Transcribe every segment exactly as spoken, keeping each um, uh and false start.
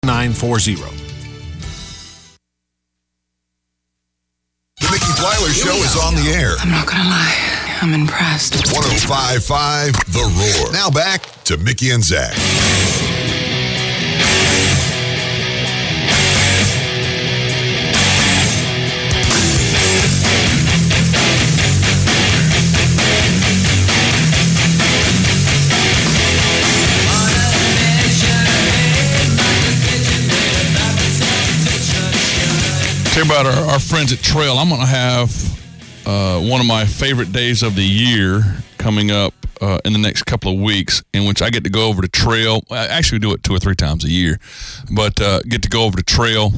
nine four zero. The Mickey Plyler Show is on the air. I'm not gonna lie, I'm impressed. one oh five point five The Roar. Now back to Mickey and Zach. Tell you about our, our friends at Trail. I'm going to have uh, one of my favorite days of the year coming up uh, in the next couple of weeks, in which I get to go over to Trail. I actually do it two or three times a year, but uh, get to go over to Trail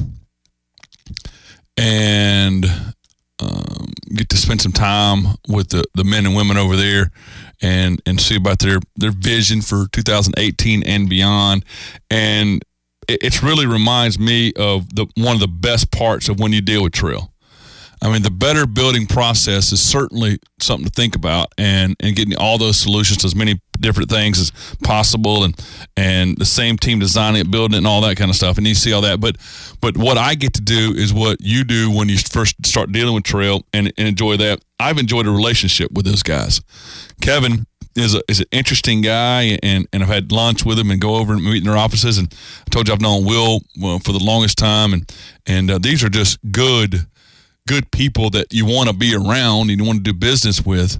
and um, get to spend some time with the, the men and women over there and, and see about their, their vision for two thousand eighteen and beyond. And it really reminds me of the one of the best parts of when you deal with Trail. I mean, the better building process is certainly something to think about, and, and getting all those solutions to as many different things as possible, and and the same team designing it, building it, and all that kind of stuff. And you see all that. But but what I get to do is what you do when you first start dealing with Trail, and, and enjoy that. I've enjoyed a relationship with those guys. Kevin is a, is an interesting guy, and, and I've had lunch with him and go over and meet in their offices. And I told you I've known Will well, for the longest time, and and uh, these are just good, good people that you want to be around and you want to do business with,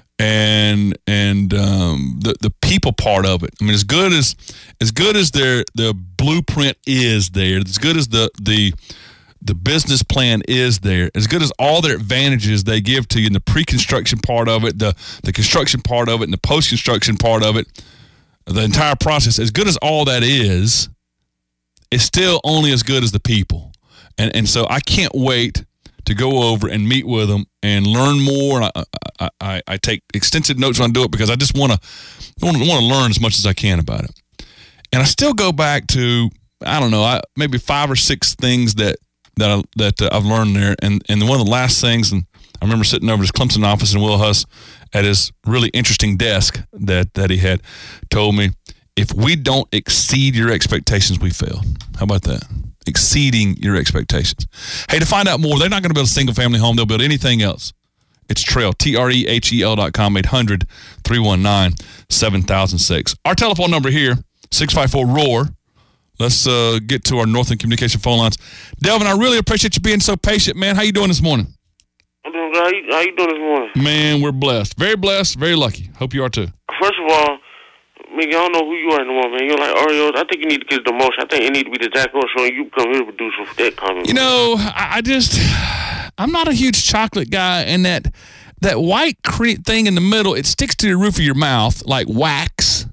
and and um, the the people part of it. I mean, as good as as good as their the blueprint is there, as good as the the the business plan is there, as good as all their advantages they give to you in the pre-construction part of it, the, the construction part of it, and the post-construction part of it, the entire process, as good as all that is, it's still only as good as the people. And and so I can't wait to go over and meet with them and learn more. I, I, I, I take extensive notes when I do it because I just want to want to learn as much as I can about it. And I still go back to, I don't know, I, maybe five or six things that that I, that uh, I've learned there. And, and one of the last things, and I remember sitting over at his Clemson office, and Will Huss at his really interesting desk that, that he had told me, if we don't exceed your expectations, we failed. How about that? Exceeding your expectations. Hey, to find out more, they're not going to build a single-family home. They'll build anything else. It's Trail, T R E H E L dot com, eight hundred, three one nine, seven thousand six. Our telephone number here, six five four, R O A R. Let's uh, get to our Northland Communication phone lines. Delvin, I really appreciate you being so patient, man. How you doing this morning? I'm doing good. How you, how you doing this morning? Man, we're blessed. Very blessed, very lucky. Hope you are too. First of all, Mickey, I don't know who you are anymore, man. You're like Oreos. I think you need to get the most. I think it need to be the Jack Rose show, and you come here to produce for that comment. You know, I, I just, I'm not a huge chocolate guy, and that that white cre- thing in the middle, it sticks to the roof of your mouth like wax.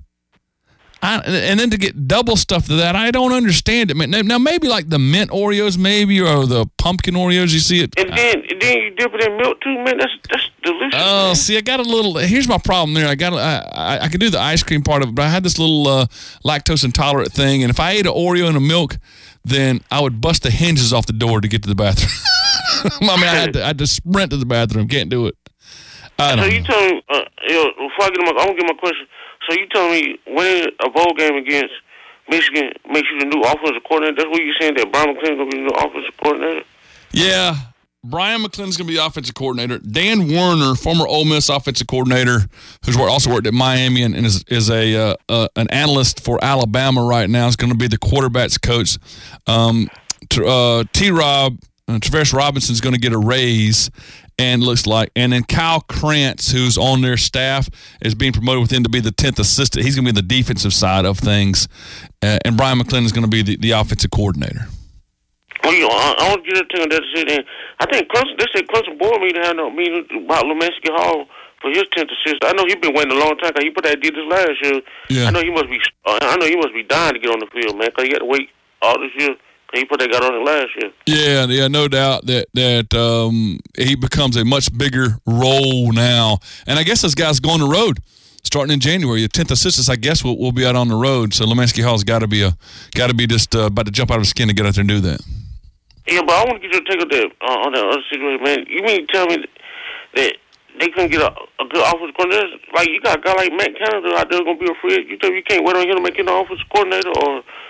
I, and then to get double stuff to that, I don't understand it. Man. Now, maybe like the mint Oreos, maybe, or the pumpkin Oreos, you see it. And then, and then you dip it in milk too, man. That's that's delicious. Oh, man. see, I got a little. Here's my problem there. I got. I, I I can do the ice cream part of it, but I had this little uh, lactose intolerant thing, and if I ate an Oreo and a milk, then I would bust the hinges off the door to get to the bathroom. I mean, I had to, I had to sprint to the bathroom. Can't do it. I don't so you know. tell me, uh, yo, before I get my, I want to get my question. So you tell me winning a bowl game against Michigan makes you the new offensive coordinator? That's what you're saying, that Brian McClain's going to be the new offensive coordinator? Yeah. Brian McClendon's going to be the offensive coordinator. Dan Werner, former Ole Miss offensive coordinator, who's also worked at Miami and, and is, is a uh, uh, an analyst for Alabama right now, is going to be the quarterbacks coach. Um, uh, T-Rob, uh, Travis Robinson's going to get a raise. And looks like, and then Kyle Krantz, who's on their staff, is being promoted within to be the tenth assistant. He's going to be the defensive side of things, uh, and Brian McClendon is going to be the, the offensive coordinator. Well, you know, I, I want to get a thing on that shit. And I think Clemson, they said Clemson board meeting had no meeting about Lemanski Hall for his tenth assistant. I know he's been waiting a long time because he put that deal this last year. Yeah. I know he must be. Uh, I know he must be dying to get on the field, man, because he had to wait all this year. He put that guy on it last year. Yeah, yeah, no doubt that that um, he becomes a much bigger role now. And I guess this guy's going the road starting in January. The tenth assistants, I guess, will will be out on the road. So Lemanski Hall's got to be a got to be just uh, about to jump out of his skin to get out there and do that. Yeah, but I want to get your take on that uh, on that other situation, man. You mean to tell me that they couldn't get a, a good offensive coordinator? Like you got a guy like Matt Canada out there going to be a free agent. You tell me you can't wait on him to make him the offensive coordinator, or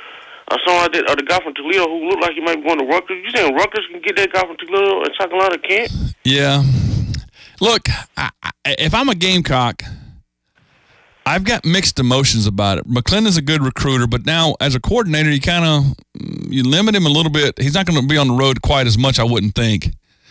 or something like that, or the guy from Toledo who looked like he might be going to Rutgers. You saying Rutgers can get that guy from Toledo and South Carolina can't? Yeah. Look, I, I, if I'm a Gamecock, I've got mixed emotions about it. McClendon's a good recruiter, but now as a coordinator, you kind of you limit him a little bit. He's not going to be on the road quite as much, I wouldn't think.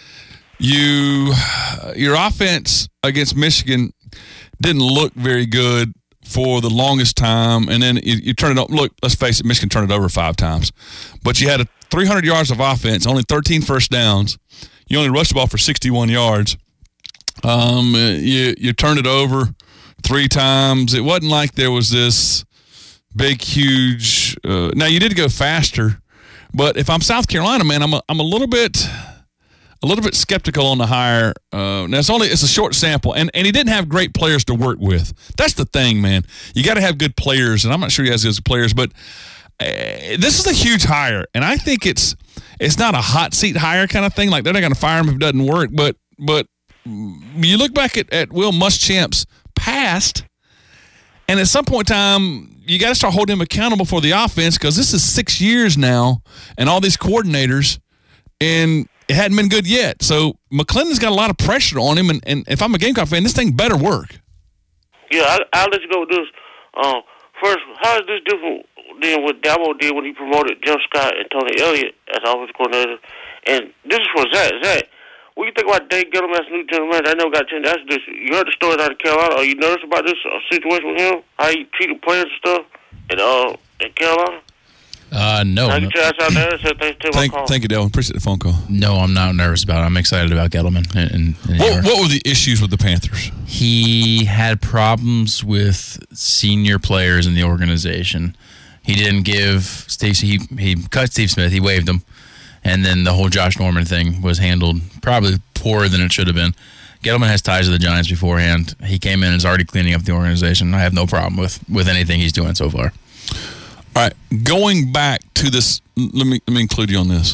You, your offense against Michigan didn't look very good for the longest time, and then you, you turn it up. Look, let's face it, Michigan turned it over five times, but you had a three hundred yards of offense, only thirteen first downs. You only rushed the ball for sixty-one yards. Um, you you turned it over three times. It wasn't like there was this big, huge. Uh, now you did go faster, but if I'm South Carolina, man, I'm a, I'm a little bit. A little bit skeptical on the hire. Uh, now it's only it's a short sample, and, and he didn't have great players to work with. That's the thing, man. You got to have good players, and I'm not sure he has good players, but uh, this is a huge hire, and I think it's it's not a hot seat hire kind of thing. Like they're not going to fire him if it doesn't work. But but you look back at, at Will Muschamp's past, and at some point in time, you got to start holding him accountable for the offense because this is six years now, and all these coordinators, and it hadn't been good yet. So McClendon's got a lot of pressure on him, and, and if I'm a Gamecock fan, this thing better work. Yeah, I, I'll let you go with this. Um, first, how is this different than what Dabo did when he promoted Jim Scott and Tony Elliott as offensive coordinator? And this is for Zach. Zach, what do you think about Dave Gettleman as new general manager? I never got a chance to ask this. You heard the stories out of Carolina. Are you nervous about this uh, situation with him? How he treated players and stuff in, uh, in Carolina? Uh, no. Thank, thank, thank you, Delvin. Appreciate the phone call. No, I'm not nervous about it. I'm excited about Gettleman. And, and what, what were the issues with the Panthers? He had problems with senior players in the organization. He didn't give Steve. He he cut Steve Smith. He waived him, and then the whole Josh Norman thing was handled probably poorer than it should have been. Gettleman has ties to the Giants beforehand. He came in and is already cleaning up the organization. I have no problem with with anything he's doing so far. All right, going back to this, let me let me include you on this.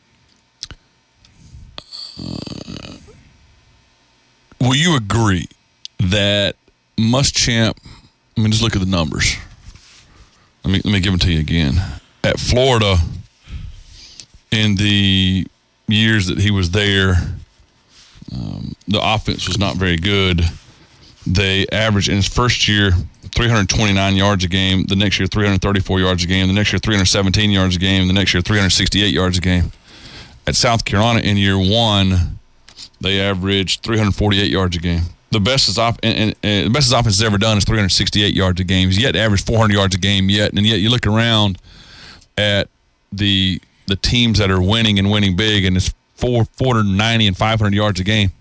Uh, will you agree that Muschamp? I mean, just look at the numbers. Let me let me give them to you again. At Florida, in the years that he was there, um, the offense was not very good. They averaged in his first year three hundred twenty-nine yards a game. The next year, three hundred thirty-four yards a game. The next year, three hundred seventeen yards a game. The next year, three hundred sixty-eight yards a game. At South Carolina, in year one, they averaged three hundred forty-eight yards a game. The best his off and, and, and the best his offense has ever done is three hundred sixty-eight yards a game. He's yet to average four hundred yards a game yet, and yet you look around at the the teams that are winning and winning big, and it's four four hundred ninety and five hundred yards a game.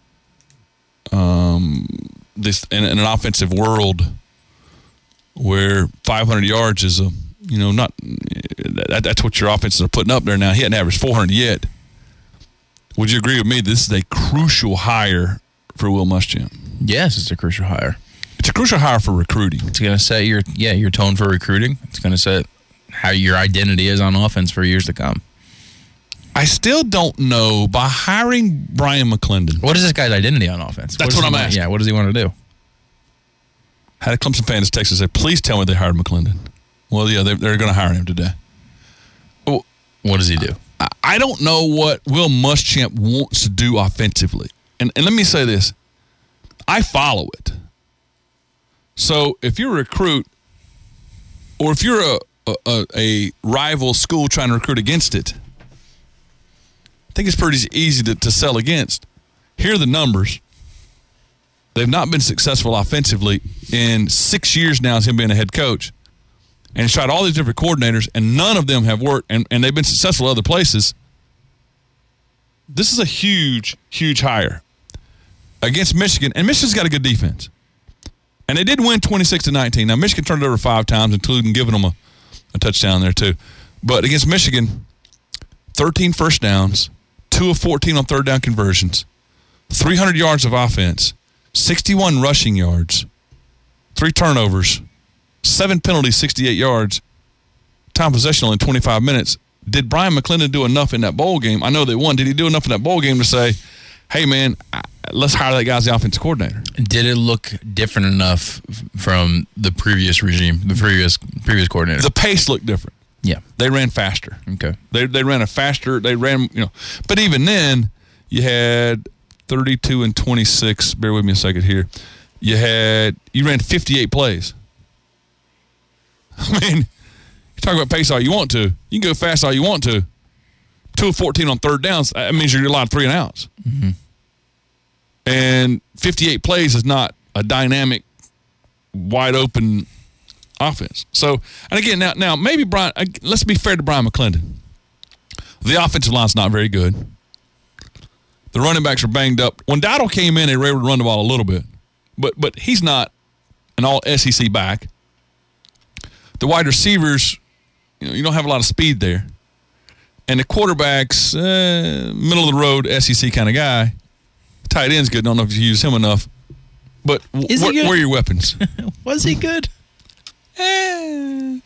Um, this in, in an offensive world where five hundred yards is a, you know, not that, that's what your offenses are putting up there now. He hadn't averaged four hundred yet. Would you agree with me? This is a crucial hire for Will Muschamp. Yes, it's a crucial hire. It's a crucial hire for recruiting. It's going to set your yeah your tone for recruiting. It's going to set how your identity is on offense for years to come. I still don't know, by hiring Brian McClendon. What is this guy's identity on offense? That's what, what I'm want, asking. Yeah, what does he want to do? Had a Clemson fan text and said, please tell me they hired McClendon. Well, yeah, they're, they're going to hire him today. Well, what does he do? I, I don't know what Will Muschamp wants to do offensively. And, and let me say this. I follow it. So if you're a recruit, or if you're a, a, a rival school trying to recruit against it, I think it's pretty easy to, to sell against. Here are the numbers. They've not been successful offensively in six years now as him being a head coach. And he's tried all these different coordinators, and none of them have worked, and, and they've been successful other places. This is a huge, huge hire against Michigan, and Michigan's got a good defense. And they did win twenty-six to nineteen. Now, Michigan turned it over five times, including giving them a, a touchdown there, too. But against Michigan, thirteen first downs, two of fourteen on third down conversions, three hundred yards of offense, sixty-one rushing yards, three turnovers, seven penalties, sixty-eight yards, time possession in twenty-five minutes. Did Brian McClendon do enough in that bowl game? I know they won. Did he do enough in that bowl game to say, hey, man, let's hire that guy as the offensive coordinator? Did it look different enough from the previous regime, the previous previous coordinator? The pace looked different. Yeah. They ran faster. Okay. They they ran a faster. They ran, you know. But even then, you had thirty-two and twenty-six. Bear with me a second here. You had you ran fifty-eight plays. I mean, you talk about pace all you want to. You can go fast all you want to. two of fourteen on third downs. That means you're allowed three and outs. Mm-hmm. And fifty-eight plays is not a dynamic, wide open offense. So, and again, now, now maybe Brian. Let's be fair to Brian McClendon. The offensive line's not very good. The running backs are banged up. When Dowdle came in, they were able to run the ball a little bit, but but he's not an all S E C back. The wide receivers, you know, you don't have a lot of speed there, and the quarterback's uh, middle of the road S E C kind of guy. The tight end's good. I don't know if you use him enough, but w- Is he wh- good? where are your weapons? Was he good? Eh,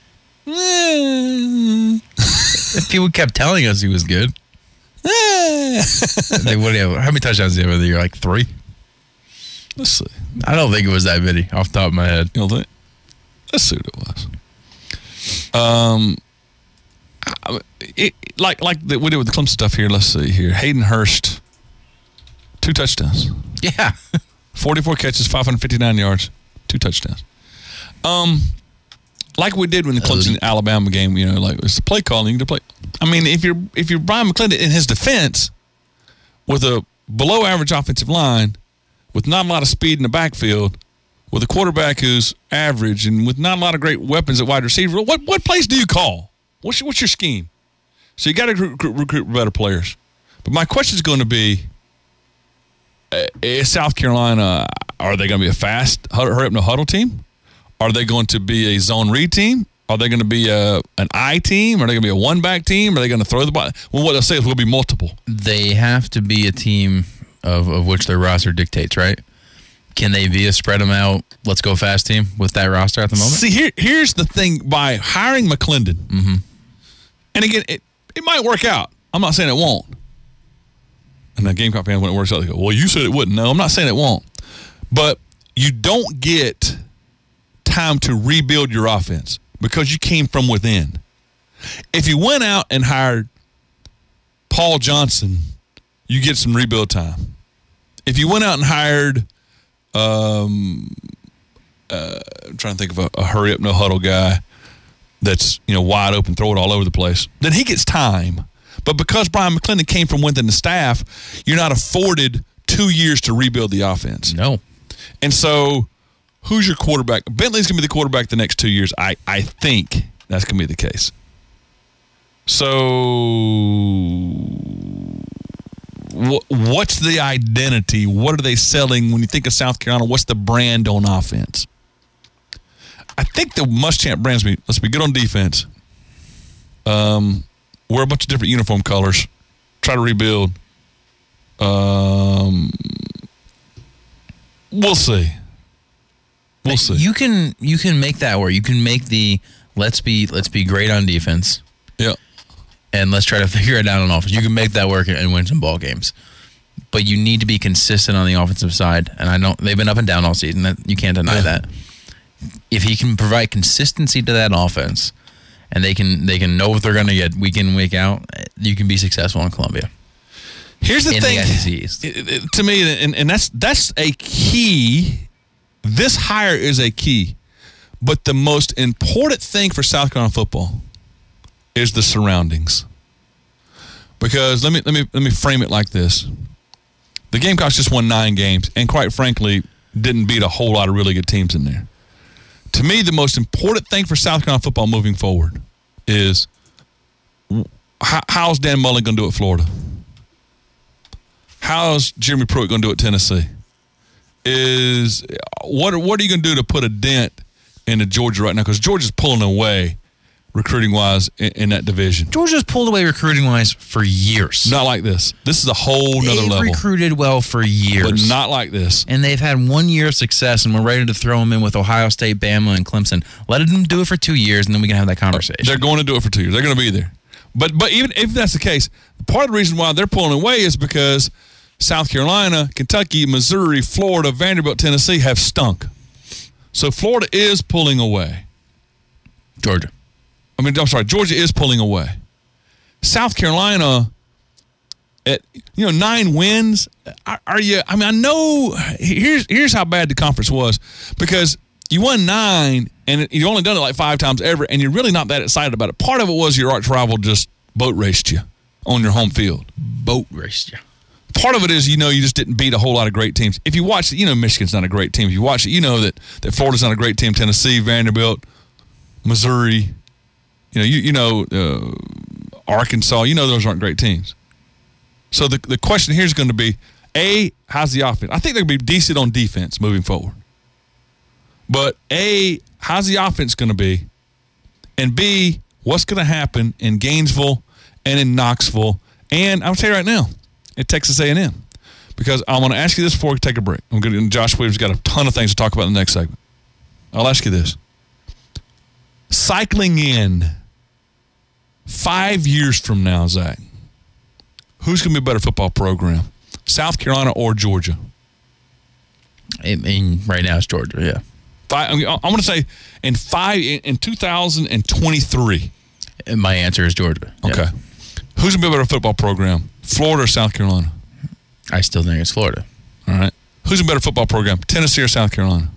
eh, People kept telling us he was good. eh. Like, what do you have? How many touchdowns did he have the year? Like three? Let's see. I don't think it was that many off the top of my head. You know, think? Let's see what it was. Um, I- it, like like the, we did with the Clemson stuff here. Let's see here. Hayden Hurst, two touchdowns, Yeah. forty-four catches, five hundred fifty-nine yards, two touchdowns. Um, like we did when the Clemson Alabama game. You know, like it's the play calling. You can play. I mean, if you're if you're Brian McClendon in his defense, with a below average offensive line, with not a lot of speed in the backfield, with a quarterback who's average, and with not a lot of great weapons at wide receiver, what what plays do you call? What's your, what's your scheme? So you got to recruit, recruit better players. But my question is going to be: uh, is South Carolina, are they going to be a fast hurry up no huddle team? Are they going to be a zone read team? Are they going to be a an I team? Are they going to be a one back team? Are they going to throw the ball? Well, what they'll say is we'll be multiple. They have to be a team of, of which their roster dictates, right? Can they be a spread them out, let's go fast team with that roster at the moment? See, here here's the thing: by hiring McClendon, Mm-hmm. and again, it, it might work out. I'm not saying it won't. And the Gamecock fans, when it works out, they go, "Well, you said it wouldn't." No, I'm not saying it won't. But you don't get time to rebuild your offense because you came from within. If you went out and hired Paul Johnson, you get some rebuild time. If you went out and hired, um, uh, I'm trying to think of a, a hurry up, no huddle guy that's, you know, wide open, throw it all over the place, then he gets time. But because Brian McClendon came from within the staff, you're not afforded two years to rebuild the offense. No. And so, who's your quarterback? Bentley's going to be the quarterback the next two years. I, I think that's going to be the case. So, wh- what's the identity? What are they selling when you think of South Carolina? What's the brand on offense? I think the Muschamp brand's be, let's be good on defense. Um, wear a bunch of different uniform colors. Try to rebuild. Um, we'll see. We'll see. You can you can make that work. You can make the let's be let's be great on defense. Yeah. And let's try to figure it out on offense. You can make that work and, and win some ball games. But you need to be consistent on the offensive side. And I don't they've been up and down all season. That you can't deny Yeah. that. If he can provide consistency to that offense and they can they can know what they're gonna get week in, week out, you can be successful in Columbia. Here's the in thing. the S E C East. It- it- to me, and, and that's that's a key. This hire is a key. But the most important thing for South Carolina football is the surroundings. Because let me let me let me frame it like this. The Gamecocks just won nine games and quite frankly didn't beat a whole lot of really good teams in there. To me, the most important thing for South Carolina football moving forward is how, how's Dan Mullen going to do at Florida? How's Jeremy Pruitt going to do at Tennessee? Is what are, what are you going to do to put a dent into Georgia right now? Because Georgia's pulling away recruiting-wise in, in that division. Georgia's pulled away recruiting-wise for years. Not like this. This is a whole nother They've level. recruited well for years. But not like this. And they've had one year of success, and we're ready to throw them in with Ohio State, Bama, and Clemson. Let them do it for two years, and then we can have that conversation. They're going to do it for two years. They're going to be there. But but even if that's the case, part of the reason why they're pulling away is because South Carolina, Kentucky, Missouri, Florida, Vanderbilt, Tennessee have stunk. So Florida is pulling away. Georgia. I mean, I'm sorry, Georgia is pulling away. South Carolina, at you know nine wins. Are, are you? I mean, I know. Here's here's how bad the conference was because you won nine and you only done it like five times ever, and you're really not that excited about it. Part of it was your arch rival just boat raced you on your home field. Boat raced you. Part of it is, you know, you just didn't beat a whole lot of great teams. If you watch it, you know Michigan's not a great team. If you watch it, you know that, that Florida's not a great team. Tennessee, Vanderbilt, Missouri, you know, you you know uh, Arkansas. You know those aren't great teams. So the the question here is going to be, A, how's the offense? I think they're going to be decent on defense moving forward. But A, how's the offense going to be? And B, what's going to happen in Gainesville and in Knoxville? And I'll tell you right now, at Texas A and M, because I want to ask you this before we take a break. I'm going to. Josh Williams got a ton of things to talk about in the next segment. I'll ask you this: cycling in five years from now, Zach, who's going to be a better football program, South Carolina or Georgia? I mean, right now it's Georgia. Yeah. Five, I mean, I'm going to say in five in, in two thousand twenty-three. And my answer is Georgia. Okay. Yeah. Who's going to be a better football program, Florida or South Carolina? I still think it's Florida. All right. Who's a better football program, Tennessee or South Carolina?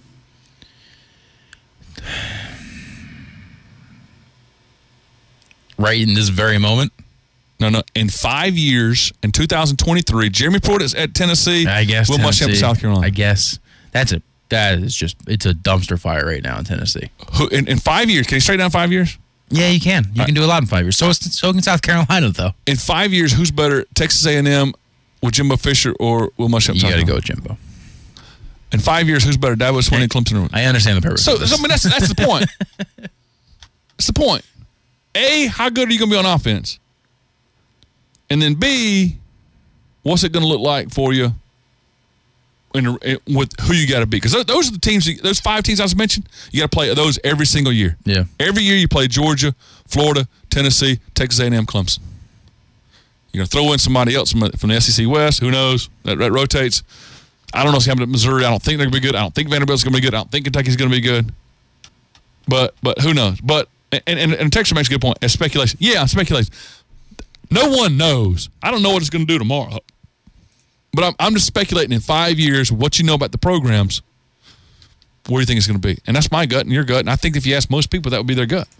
Right in this very moment? No, no. In five years, in two thousand twenty-three, Jeremy Pruitt is at Tennessee. I guess Will Muschamp at South Carolina. I guess that's a that is just it's a dumpster fire right now in Tennessee. Who, in, in five years, can you straight down five years? Yeah, you can. You can do a lot in five years. So is, so can South Carolina, though. In five years, who's better, Texas A and M with Jimbo Fisher or Will Muschamp? You got to go with Jimbo. In five years, who's better, Dabo Swinney, Clemson? Or I understand the purpose. So, of this. so I mean, that's that's the point. That's the point. A, how good are you going to be on offense? And then B, what's it going to look like for you in, in, with who you got to beat? Because those are the teams, those five teams I was mentioned, you got to play those every single year. Yeah. Every year you play Georgia, Florida, Tennessee, Texas A and M, Clemson. You're going to throw in somebody else from, from the S E C West. Who knows? That, that rotates. I don't know what's happening at Missouri. I don't think they're going to be good. I don't think Vanderbilt's going to be good. I don't think Kentucky's going to be good. But but who knows? But and, and, and Texas makes a good point. It's speculation. Yeah, speculation. No one knows. I don't know what it's going to do tomorrow. But I'm, I'm just speculating in five years what you know about the programs, where do you think it's going to be? And that's my gut and your gut. And I think if you ask most people, that would be their gut.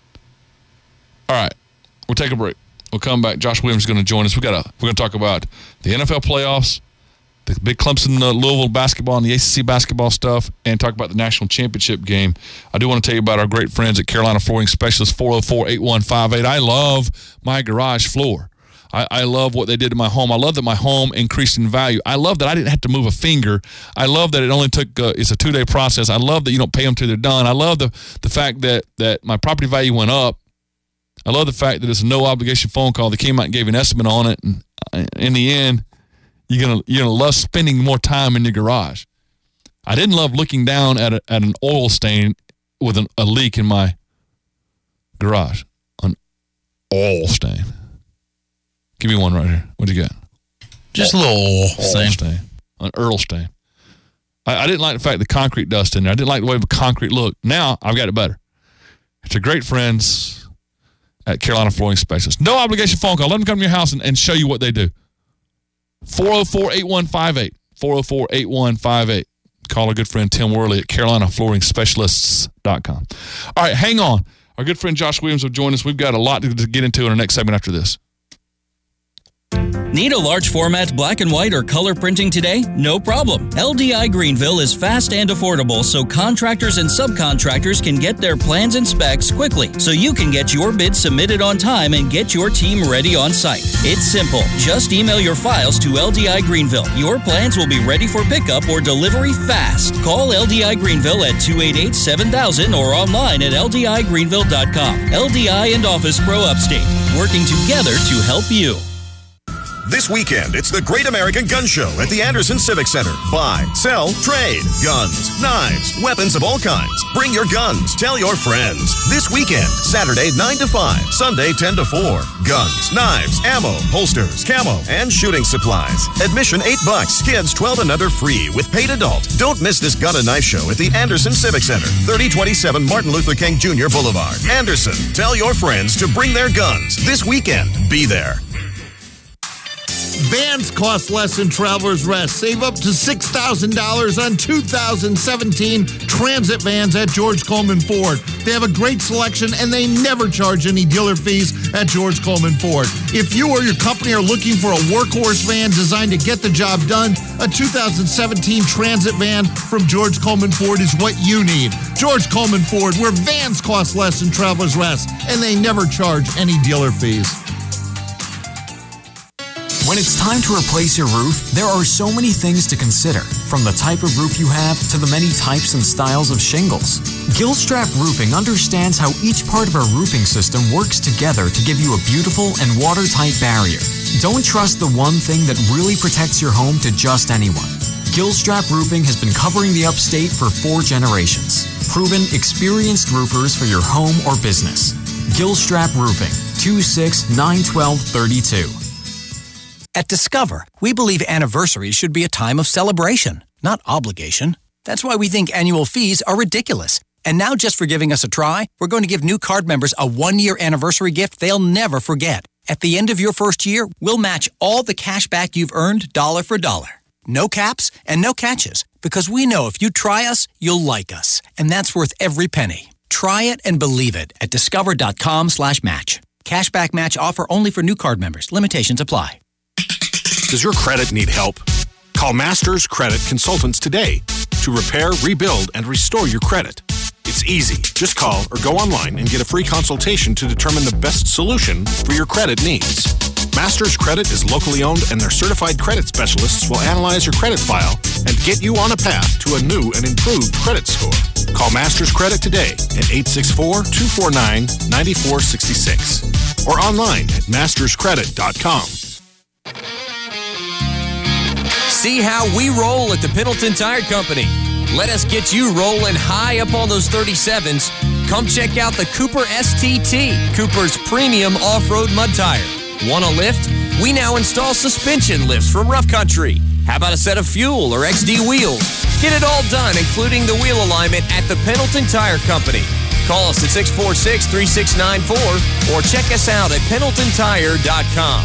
All right. We'll take a break. We'll come back. Josh Williams is going to join us. We got a, we're going to talk about the N F L playoffs, the big Clemson, uh, Louisville basketball, and the A C C basketball stuff, and talk about the national championship game. I do want to tell you about our great friends at Carolina Flooring Specialists, four oh four, eight one five eight. I love my garage floor. I, I love what they did to my home. I love that my home increased in value. I love that I didn't have to move a finger. I love that it only took, uh, it's a two-day process. I love that you don't pay them till they're done. I love the, the fact that, that my property value went up. I love the fact that it's a no-obligation phone call. They came out and gave an estimate on it, and in the end, You're gonna you're gonna love spending more time in your garage. I didn't love looking down at a, at an oil stain with an, a leak in my garage. An oil stain. Give me one right here. What do you got? Just a little oil stain. stain. An Earl stain. I, I didn't like the fact the concrete dust in there. I didn't like the way the concrete looked. Now I've got it better. It's your great friends at Carolina Flooring Specialists. No obligation phone call. Let them come to your house and, and show you what they do. four oh four, eight one five eight. four oh four, eight one five eight. Call our good friend Tim Worley at Carolina Flooring Specialists dot com. All right, hang on. Our good friend Josh Williams will join us. We've got a lot to, to get into in our next segment after this. Need a large format black and white or color printing today? No problem. L D I Greenville is fast and affordable, so contractors and subcontractors can get their plans and specs quickly, so you can get your bid submitted on time and get your team ready on site. It's simple. Just email your files to L D I Greenville. Your plans will be ready for pickup or delivery fast. Call L D I Greenville at two eight eight, seven thousand or online at L D I Greenville dot com. L D I and Office Pro Upstate, working together to help you. This weekend, it's the Great American Gun Show at the Anderson Civic Center. Buy, sell, trade. Guns, knives, weapons of all kinds. Bring your guns. Tell your friends. This weekend, Saturday nine to five, Sunday ten to four. Guns, knives, ammo, holsters, camo, and shooting supplies. Admission eight bucks. Kids twelve and under free with paid adult. Don't miss this gun and knife show at the Anderson Civic Center, thirty twenty-seven Martin Luther King Junior Boulevard. Anderson, tell your friends to bring their guns. This weekend, be there. Vans cost less than Travelers Rest. Save up to six thousand dollars on two thousand seventeen Transit vans at George Coleman Ford. They have a great selection, and they never charge any dealer fees at George Coleman Ford. If you or your company are looking for a workhorse van designed to get the job done, a two thousand seventeen Transit van from George Coleman Ford is what you need. George Coleman Ford, where vans cost less than Travelers Rest, and they never charge any dealer fees. When it's time to replace your roof, there are so many things to consider, from the type of roof you have to the many types and styles of shingles. Gilstrap Roofing understands how each part of our roofing system works together to give you a beautiful and watertight barrier. Don't trust the one thing that really protects your home to just anyone. Gilstrap Roofing has been covering the upstate for four generations. Proven, experienced roofers for your home or business. Gilstrap Roofing, two six nine one two three two. At Discover, we believe anniversaries should be a time of celebration, not obligation. That's why we think annual fees are ridiculous. And now, just for giving us a try, we're going to give new card members a one-year anniversary gift they'll never forget. At the end of your first year, we'll match all the cash back you've earned dollar for dollar. No caps and no catches, because we know if you try us, you'll like us. And that's worth every penny. Try it and believe it at discover.com slash match. Cashback match offer only for new card members. Limitations apply. Does your credit need help? Call Masters Credit Consultants today to repair, rebuild, and restore your credit. It's easy. Just call or go online and get a free consultation to determine the best solution for your credit needs. Masters Credit is locally owned, and their certified credit specialists will analyze your credit file and get you on a path to a new and improved credit score. Call Masters Credit today at eight six four, two four nine, nine four six six or online at masters credit dot com. See how we roll at the Pendleton Tire Company. Let us get you rolling high up on those thirty-sevens. Come check out the Cooper S T T, Cooper's premium off-road mud tire. Want a lift? We now install suspension lifts from Rough Country. How about a set of fuel or X D wheels? Get it all done, including the wheel alignment at the Pendleton Tire Company. Call us at six four six, three six nine four or check us out at pendleton tire dot com.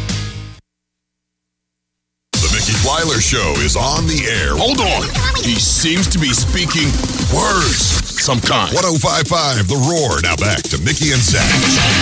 The Mickey Weiler Show is on the air. Hold on. He seems to be speaking words some kind. one oh five point five The Roar. Now back to Mickey and Zach.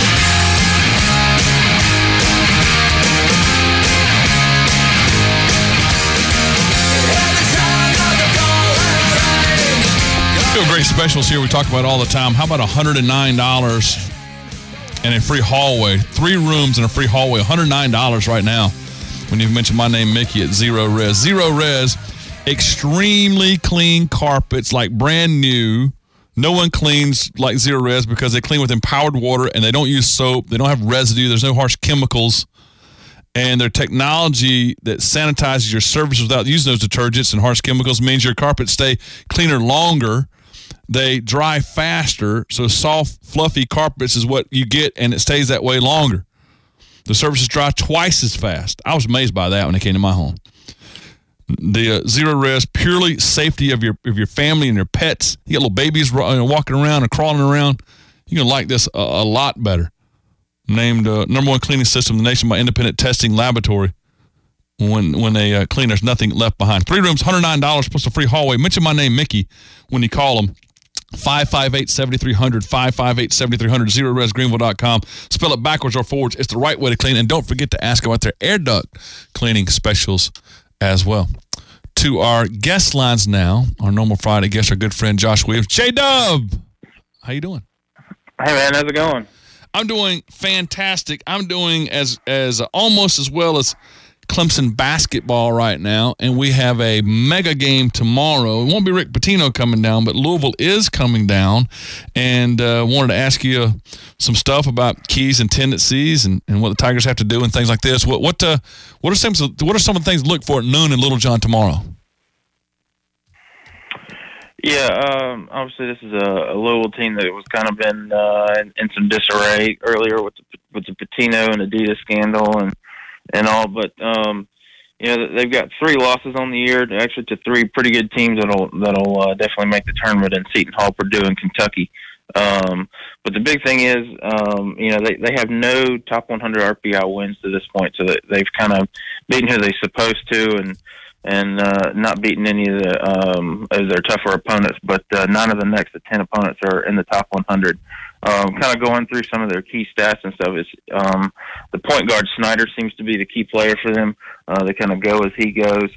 Great specials here we talk about all the time. How about one hundred nine dollars and a free hallway? Three rooms and a free hallway. one hundred nine dollars right now when you mention my name, Mickey, at Zero Res. Zero Res, extremely clean carpets, like brand new. No one cleans like Zero Res because they clean with empowered water and they don't use soap. They don't have residue. There's no harsh chemicals. And their technology that sanitizes your surface without using those detergents and harsh chemicals means your carpets stay cleaner longer. They dry faster, so soft, fluffy carpets is what you get, and it stays that way longer. The surfaces dry twice as fast. I was amazed by that when it came to my home. The uh, Zero Res, purely safety of your of your family and your pets. You got little babies uh, walking around and crawling around. You're going to like this a, a lot better. Named uh, number one cleaning system in the nation by Independent Testing Laboratory. When when they uh, clean, there's nothing left behind. Three rooms, one hundred nine dollars plus a free hallway. Mention my name, Mickey, when you call them. five five eight, seven three zero zero, five five eight, seven three zero zero, zero res greenville dot com. Spell it backwards or forwards. It's the right way to clean. And don't forget to ask about their air duct cleaning specials as well. To our guest lines now, our normal Friday guest, our good friend Josh Williams. J-Dub, how you doing? Hey, man, how's it going? I'm doing fantastic. I'm doing as as uh, almost as well as Clemson basketball right now, and we have a mega game tomorrow. It won't be Rick Pitino coming down, but Louisville is coming down, and uh, wanted to ask you some stuff about keys and tendencies and, and what the Tigers have to do and things like this. What what uh, what are some what are some of the things to look for at noon in Littlejohn tomorrow? Yeah, um, obviously this is a, a Louisville team that was kind of been uh, in, in some disarray earlier with the, with the Pitino and Adidas scandal and and all, but um, you know they've got three losses on the year, actually to three pretty good teams that'll that'll uh, definitely make the tournament in Seton Hall, Purdue, and Kentucky. Um, but the big thing is, um, you know, they they have no top one hundred R P I wins to this point, so that they've kind of beaten who they're supposed to and. and uh, not beating any of the um, of their tougher opponents, but uh, nine of the next to ten opponents are in the top one hundred. Um, kind of going through some of their key stats and stuff, is um, the point guard Snyder seems to be the key player for them. Uh, they kind of go as he goes.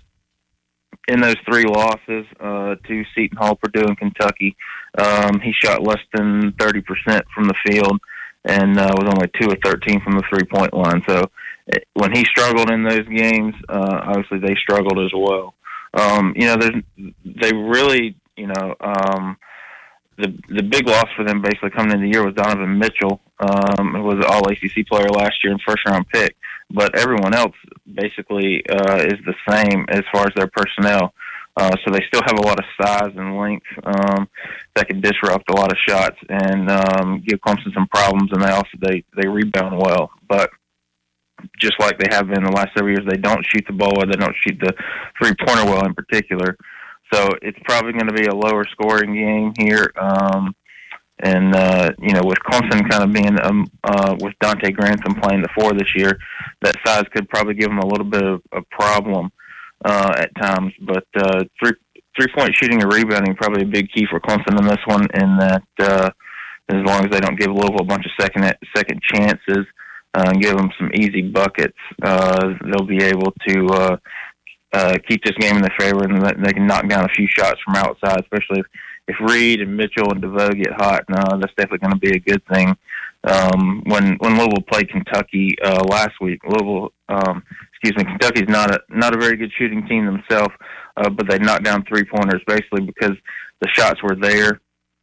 In those three losses uh, to Seton Hall, Purdue, and Kentucky, um, he shot less than thirty percent from the field and uh, was only two of thirteen from the three-point line. So when he struggled in those games, uh, obviously they struggled as well. Um, you know, they really, you know, um, the the big loss for them basically coming into the year was Donovan Mitchell, um, who was an All A C C player last year and first-round pick. But everyone else basically uh, is the same as far as their personnel. Uh, so they still have a lot of size and length um, that can disrupt a lot of shots and um, give Clemson some problems. And they also they, they rebound well, but just like they have been the last several years, they don't shoot the ball or they don't shoot the three-pointer well in particular. So it's probably going to be a lower scoring game here. Um, and, uh, you know, with Clemson kind of being, um, uh, with Dante Grantham playing the four this year, that size could probably give them a little bit of a problem uh, at times. But uh, three, three-point shooting and rebounding probably a big key for Clemson in this one, in that uh, as long as they don't give Louisville a bunch of second second chances, Uh, and give them some easy buckets, uh, they'll be able to uh, uh, keep this game in their favor, and they can knock down a few shots from outside, especially if, if Reed and Mitchell and DeVoe get hot. Uh, that's definitely going to be a good thing. Um, when when Louisville played Kentucky uh, last week, Louisville, um, excuse me, Kentucky's not a not a very good shooting team themselves, uh, but they knocked down three pointers basically because the shots were there.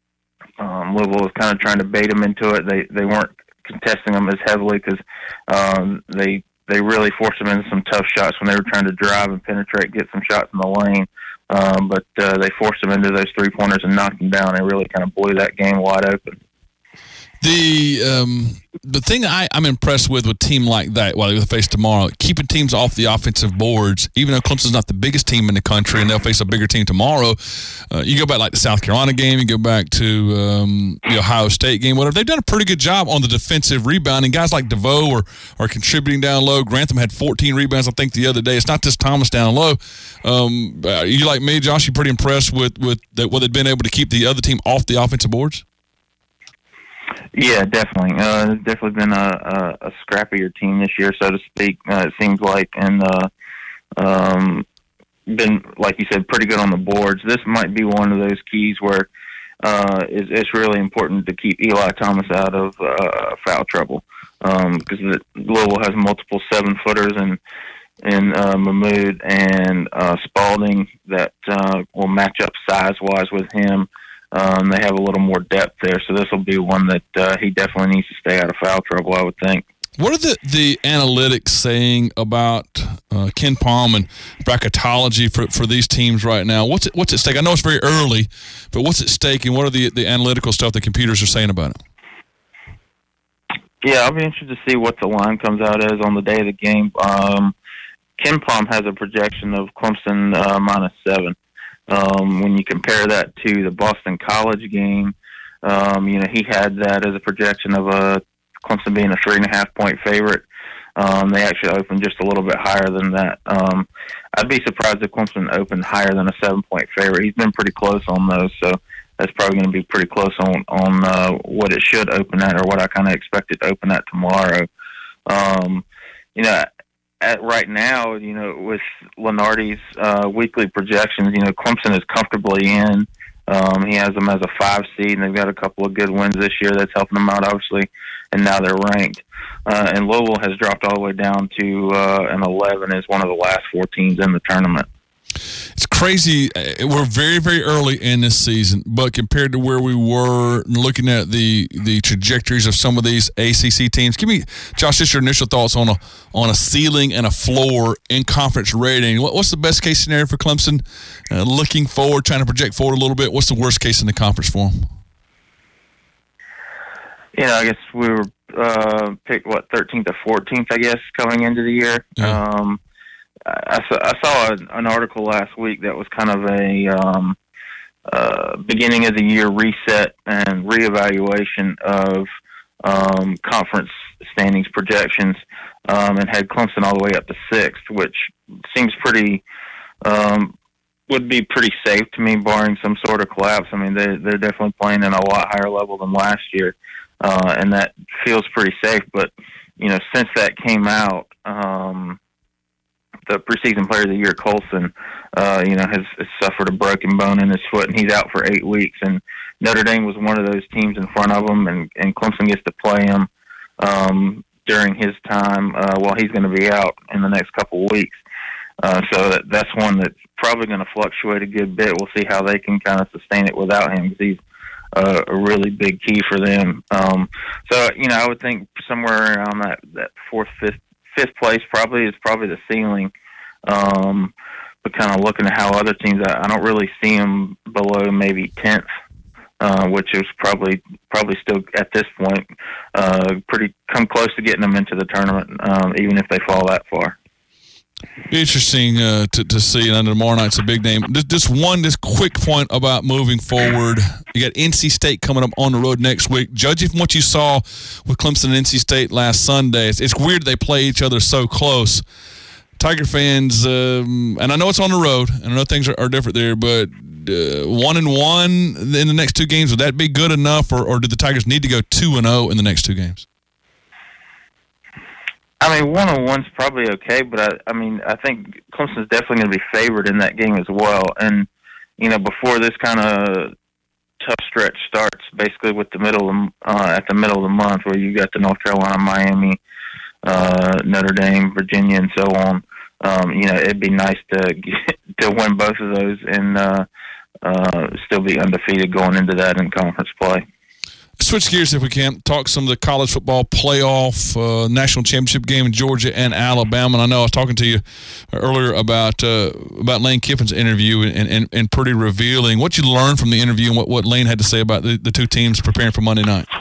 Um, Louisville was kind of trying to bait them into it. They they weren't contesting them as heavily because um, they they really forced them into some tough shots when they were trying to drive and penetrate, get some shots in the lane. Um, but uh, they forced them into those three pointers and knocked them down. They really kind of blew that game wide open. The um, the thing I, I'm impressed with with a team like that, while they face tomorrow, keeping teams off the offensive boards, even though Clemson's not the biggest team in the country and they'll face a bigger team tomorrow. Uh, you go back like the South Carolina game, you go back to um, the Ohio State game, whatever. They've done a pretty good job on the defensive rebounding. Guys like DeVoe are, are contributing down low. Grantham had fourteen rebounds, I think, the other day. It's not just Thomas down low. Um, you like me, Josh, you pretty impressed with, with the, what they've been able to keep the other team off the offensive boards? Yeah, definitely. Uh, it's definitely been a, a, a scrappier team this year, so to speak. Uh, it seems like, and uh, um, been, like you said, pretty good on the boards. This might be one of those keys where uh, it's, it's really important to keep Eli Thomas out of uh, foul trouble, because um, Louisville has multiple seven-footers and and uh, Mahmoud and uh, Spalding that uh, will match up size-wise with him. Um, they have a little more depth there, so this will be one that uh, he definitely needs to stay out of foul trouble, I would think. What are the, the analytics saying about uh, Ken Palm and bracketology for, for these teams right now? What's it, what's at stake? I know it's very early, but what's at stake, and what are the, the analytical stuff the computers are saying about it? Yeah, I'll be interested to see what the line comes out as on the day of the game. Um, Ken Palm has a projection of Clemson uh, minus seven. Um, when you compare that to the Boston College game, um, you know, he had that as a projection of a Clemson being a three and a half point favorite. Um, they actually opened just a little bit higher than that. Um, I'd be surprised if Clemson opened higher than a seven point favorite. He's been pretty close on those, so that's probably going to be pretty close on, on uh, what it should open at, or what I kind of expect it to open at tomorrow. Um, you know, at right now, you know, with Lenardi's uh, weekly projections, you know, Clemson is comfortably in Um, he has them as a five seed, and they've got a couple of good wins this year that's helping them out, obviously, and now they're ranked. Uh, and Louisville has dropped all the way down to uh, an eleven as one of the last four teams in the tournament. It's crazy. We're very, very early in this season, but compared to where we were looking at the the trajectories of some of these A C C teams, give me, Josh, just your initial thoughts on a on a ceiling and a floor in conference rating. What, what's the best case scenario for Clemson? Uh, looking forward, trying to project forward a little bit. What's the worst case in the conference for them? You know, I guess we were uh, picked, what, thirteenth or fourteenth, I guess, coming into the year. Yeah. Um, I saw, I saw an article last week that was kind of a um, uh, beginning of the year reset and reevaluation of um, conference standings projections, um, and had Clemson all the way up to sixth, which seems pretty um, would be pretty safe to me, barring some sort of collapse. I mean, they they're definitely playing in a lot higher level than last year, uh, and that feels pretty safe. But you know, since that came out. Um, The preseason player of the year, Colson, uh, you know, has, has suffered a broken bone in his foot, and he's out for eight weeks. And Notre Dame was one of those teams in front of him, and, and Clemson gets to play him um, during his time uh, while he's going to be out in the next couple of weeks. Uh, so that, that's one that's probably going to fluctuate a good bit. We'll see how they can kind of sustain it without him, because he's uh, a really big key for them. Um, so, you know, I would think somewhere around that, that fourth, fifth, fifth place probably is probably the ceiling. Um, but kind of looking at how other teams, I, I don't really see them below maybe tenth, uh, which is probably probably still at this point uh, pretty come close to getting them into the tournament, um, even if they fall that far. Interesting uh, to, to see, and tomorrow night's a big name. Just, just one, this quick point about moving forward. You got N C State coming up on the road next week. Judging from what you saw with Clemson and N C State last Sunday, it's, it's weird they play each other so close. Tiger fans, um, and I know it's on the road, and I know things are, are different there, but uh, one and one in the next two games, would that be good enough, or, or do the Tigers need to go two and zero in the next two games? I mean, one on one's probably okay, but I, I mean, I think Clemson's definitely going to be favored in that game as well. And you know, before this kind of tough stretch starts, basically with the middle of, uh, at the middle of the month, where you got the North Carolina, Miami, uh, Notre Dame, Virginia, and so on. Um, you know, it'd be nice to get, to win both of those and uh, uh, still be undefeated going into that in conference play. Switch gears if we can. Talk some of the college football playoff uh, national championship game in Georgia and Alabama. And I know I was talking to you earlier about uh, about Lane Kiffin's interview and, and, and pretty revealing. What you learned from the interview and what, what Lane had to say about the, the two teams preparing for Monday night.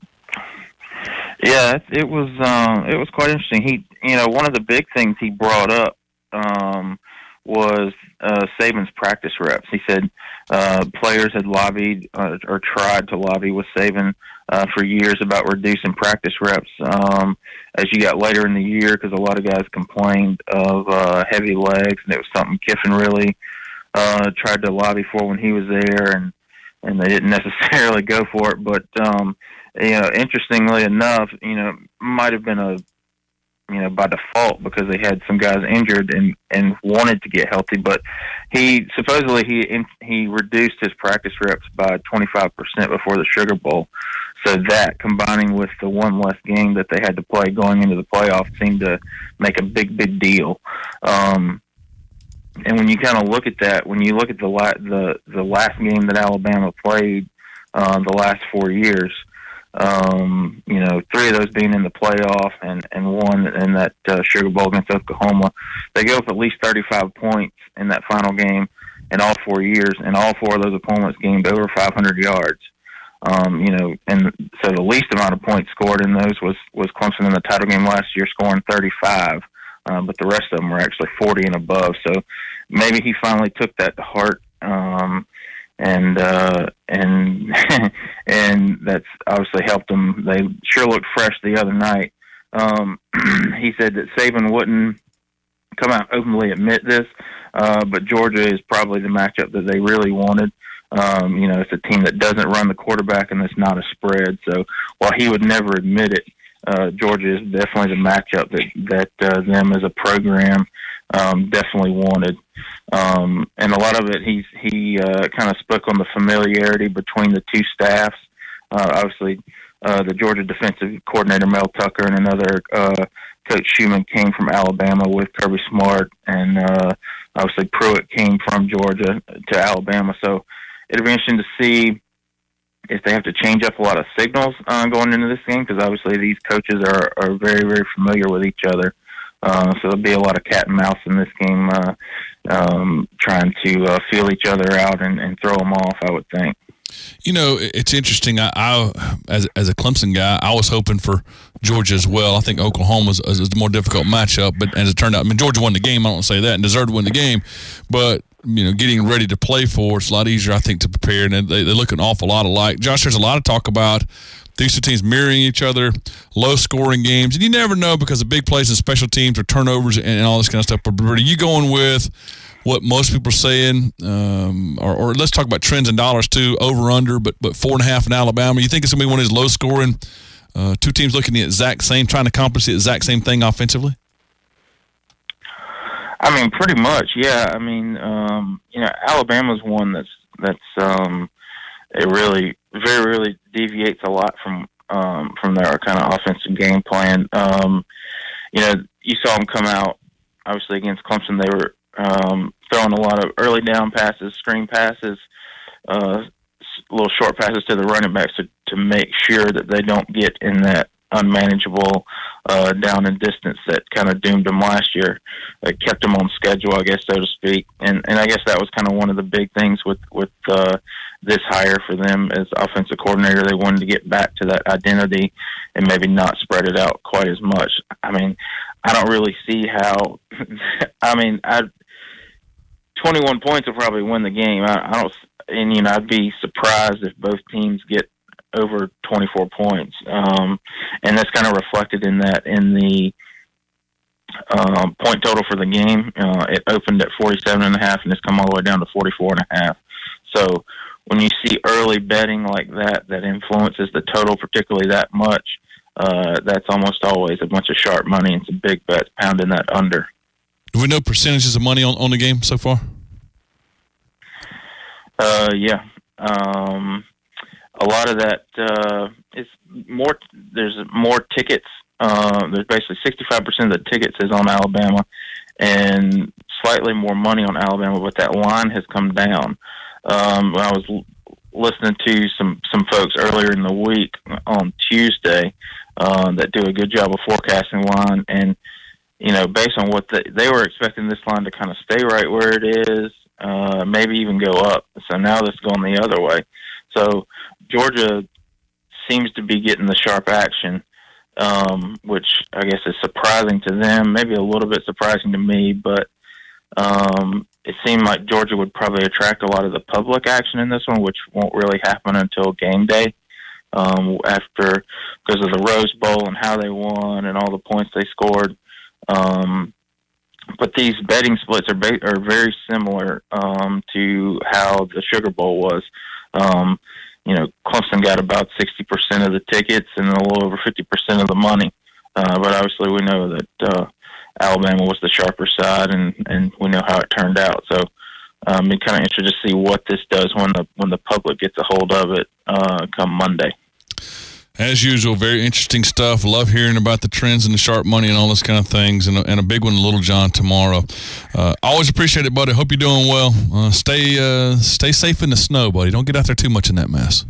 Yeah, it, it was um, it was quite interesting. He, you know, one of the big things he brought up um, was uh, Saban's practice reps. He said uh, players had lobbied uh, or tried to lobby with Saban uh, for years about reducing practice reps um, as you got later in the year, because a lot of guys complained of uh, heavy legs, and it was something Kiffin really uh, tried to lobby for when he was there, and and they didn't necessarily go for it, but. Um, You know, interestingly enough, you know, might have been a, you know, by default because they had some guys injured and, and wanted to get healthy. But he supposedly he he reduced his practice reps by twenty-five percent before the Sugar Bowl. So that, combining with the one less game that they had to play going into the playoffs, seemed to make a big, big deal. Um, and when you kind of look at that, when you look at the la- the the last game that Alabama played uh, the last four years. Um, you know, three of those being in the playoff and, and one in that uh, Sugar Bowl against Oklahoma. They go up at least thirty-five points in that final game in all four years, and all four of those opponents gained over five hundred yards. Um, you know, and so the least amount of points scored in those was, was Clemson in the title game last year, scoring thirty-five, uh, but the rest of them were actually forty and above. So maybe he finally took that to heart. Um, And uh, and and that's obviously helped them. They sure looked fresh the other night. Um, he said that Saban wouldn't come out openly admit this, uh, but Georgia is probably the matchup that they really wanted. Um, you know, it's a team that doesn't run the quarterback, and it's not a spread. So while he would never admit it, uh, Georgia is definitely the matchup that that uh, them as a program um, definitely wanted. Um, and a lot of it, he's, he uh, kind of spoke on the familiarity between the two staffs. Uh, obviously, uh, the Georgia defensive coordinator, Mel Tucker, and another uh, Coach Schumann came from Alabama with Kirby Smart, and uh, obviously Pruitt came from Georgia to Alabama. So it'll be interesting to see if they have to change up a lot of signals uh, going into this game, because obviously these coaches are, are very, very familiar with each other. Uh, so there'll be a lot of cat and mouse in this game, uh, um, trying to uh, feel each other out and, and throw them off, I would think. You know, it's interesting. I, I as as a Clemson guy, I was hoping for Georgia as well. I think Oklahoma was, was a more difficult matchup, but as it turned out, I mean, Georgia won the game. I don't say that, and deserved to win the game. But you know, getting ready to play for it's a lot easier, I think, to prepare, and they, they look an awful lot alike. Josh, there's a lot of talk about these two teams mirroring each other, low-scoring games, and you never know because of big plays and special teams or turnovers and, and all this kind of stuff. But are you going with what most people are saying, um, or, or let's talk about trends and dollars too, over under, but but four and a half in Alabama? You think it's gonna be one of these low scoring, uh, two teams looking the exact same, trying to accomplish the exact same thing offensively? I mean, pretty much, yeah. I mean, um, you know, Alabama's one that's that's um, it really very really deviates a lot from um, from their kind of offensive game plan. Um, you know, you saw them come out obviously against Clemson. They were Um, throwing a lot of early down passes, screen passes, uh, little short passes to the running backs to, to make sure that they don't get in that unmanageable uh, down and distance that kind of doomed them last year. It kept them on schedule, I guess, so to speak. And and I guess that was kind of one of the big things with with uh, this hire for them as offensive coordinator. They wanted to get back to that identity and maybe not spread it out quite as much. I mean, I don't really see how. I mean, I. twenty-one points will probably win the game. I, I don't, and you know, I'd be surprised if both teams get over twenty-four points. Um, and that's kind of reflected in that in the um, point total for the game. Uh, it opened at forty-seven and a half, and it's come all the way down to forty-four and a half. So when you see early betting like that, that influences the total particularly that much. Uh, that's almost always a bunch of sharp money and some big bets pounding that under. Do we know percentages of money on, on the game so far? Uh, yeah. Um, a lot of that uh, is more. There's more tickets. Uh, there's basically sixty-five percent of the tickets is on Alabama, and slightly more money on Alabama. But that line has come down. Um, I was l- listening to some some folks earlier in the week on Tuesday uh, that do a good job of forecasting line, and you know, based on what the, they were expecting this line to kind of stay right where it is, uh, maybe even go up. So now it's going the other way. So Georgia seems to be getting the sharp action, um, which I guess is surprising to them, maybe a little bit surprising to me, but um, it seemed like Georgia would probably attract a lot of the public action in this one, which won't really happen until game day. Um, after, because of the Rose Bowl and how they won and all the points they scored. Um, but these betting splits are ba- are very similar um, to how the Sugar Bowl was. Um, you know, Clemson got about sixty percent of the tickets and a little over fifty percent of the money. Uh, but obviously we know that uh, Alabama was the sharper side, and, and we know how it turned out. So um, I'm kind of interested to see what this does when the when the public gets a hold of it uh, come Monday. As usual, very interesting stuff. Love hearing about the trends and the sharp money and all this kind of things, and a, and a big one, Little John, tomorrow. Uh, always appreciate it, buddy. Hope you're doing well. Uh, stay uh, stay safe in the snow, buddy. Don't get out there too much in that mess.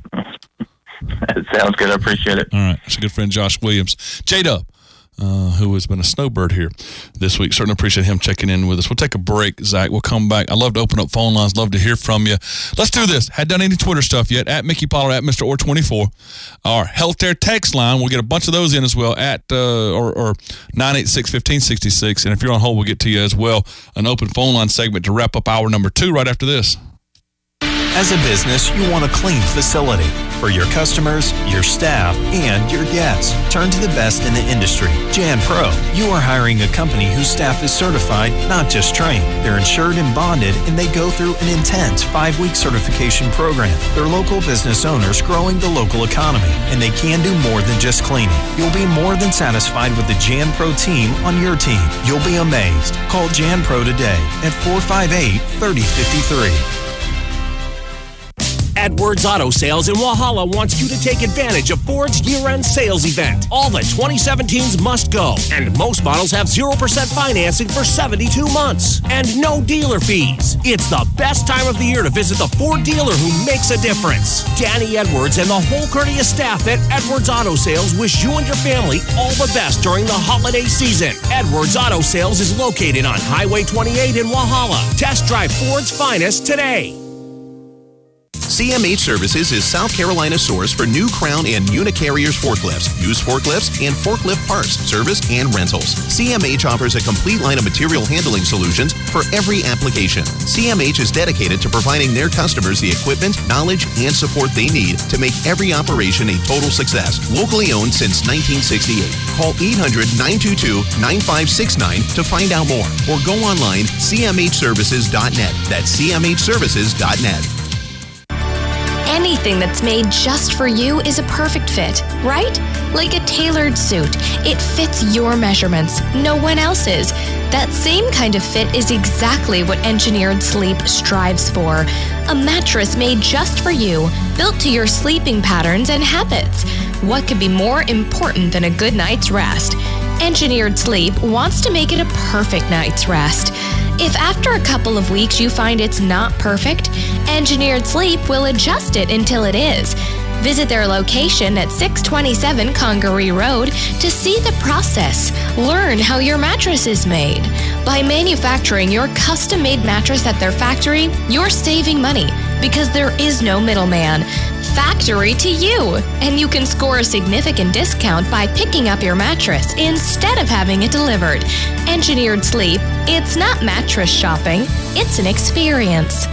That sounds good. I appreciate it. All right. That's a good friend, Josh Williams. J-Dub, uh, who has been a snowbird here this week. Certainly appreciate him checking in with us. We'll take a break, Zach. We'll come back. I love to open up phone lines. Love to hear from you. Let's do this. Hadn't done any Twitter stuff yet. At Mickey Pollard, at Mister Orr twenty-four. Our Healthcare text line, we'll get a bunch of those in as well at uh, or, or nine eight six, one five six six. And if you're on hold, we'll get to you as well. An open phone line segment to wrap up hour number two right after this. As a business, you want a clean facility for your customers, your staff, and your guests. Turn to the best in the industry, Jan Pro. You are hiring a company whose staff is certified, not just trained. They're insured and bonded, and they go through an intense five-week certification program. They're local business owners growing the local economy, and they can do more than just cleaning. You'll be more than satisfied with the Jan Pro team on your team. You'll be amazed. Call Jan Pro today at four five eight, three oh five three. Edwards Auto Sales in Walhalla wants you to take advantage of Ford's year-end sales event. All the twenty seventeens must go, and most models have zero percent financing for seventy-two months, and no dealer fees. It's the best time of the year to visit the Ford dealer who makes a difference. Danny Edwards and the whole courteous staff at Edwards Auto Sales wish you and your family all the best during the holiday season. Edwards Auto Sales is located on Highway twenty-eight in Walhalla. Test drive Ford's finest today. C M H Services is South Carolina's source for new Crown and Unicarriers forklifts, used forklifts, and forklift parts, service, and rentals. C M H offers a complete line of material handling solutions for every application. C M H is dedicated to providing their customers the equipment, knowledge, and support they need to make every operation a total success. Locally owned since nineteen sixty-eight. Call eight hundred, nine two two, nine five six nine to find out more, or go online c m h services dot net. That's c m h services dot net. Anything that's made just for you is a perfect fit, right? Like a tailored suit. It fits your measurements, no one else's. That same kind of fit is exactly what Engineered Sleep strives for. A mattress made just for you, built to your sleeping patterns and habits. What could be more important than a good night's rest? Engineered Sleep wants to make it a perfect night's rest. If after a couple of weeks you find it's not perfect, Engineered Sleep will adjust it until it is. Visit their location at six twenty-seven Congaree Road to see the process. Learn how your mattress is made. By manufacturing your custom-made mattress at their factory, you're saving money because there is no middleman. Factory to you, and you can score a significant discount by picking up your mattress instead of having it delivered. Engineered Sleep, it's not mattress shopping, it's an experience.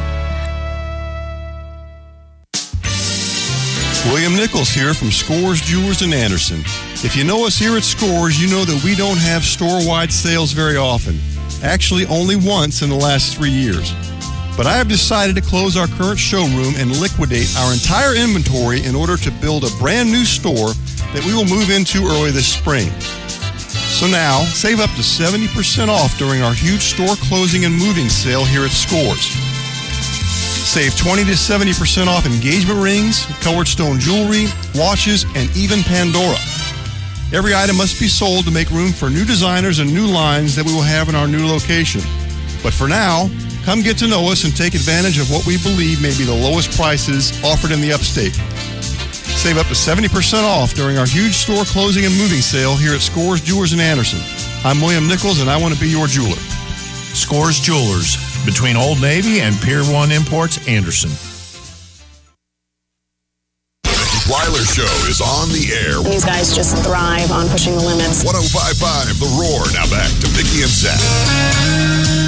William Nichols here from Scores Jewelers in Anderson. If you know us here at Scores, you know that we don't have store-wide sales very often. Actually, only once in the last three years. But I have decided to close our current showroom and liquidate our entire inventory in order to build a brand new store that we will move into early this spring. So now, save up to seventy percent off during our huge store closing and moving sale here at Scores. Save twenty to seventy percent off engagement rings, colored stone jewelry, watches, and even Pandora. Every item must be sold to make room for new designers and new lines that we will have in our new location. But for now, come get to know us and take advantage of what we believe may be the lowest prices offered in the upstate. Save up to seventy percent off during our huge store closing and moving sale here at Scores Jewelers in Anderson. I'm William Nichols, and I want to be your jeweler. Scores Jewelers, between Old Navy and Pier one Imports, Anderson. Weiler Show is on the air. These guys just thrive on pushing the limits. one oh five point five The Roar. Now back to Vicki and Zach.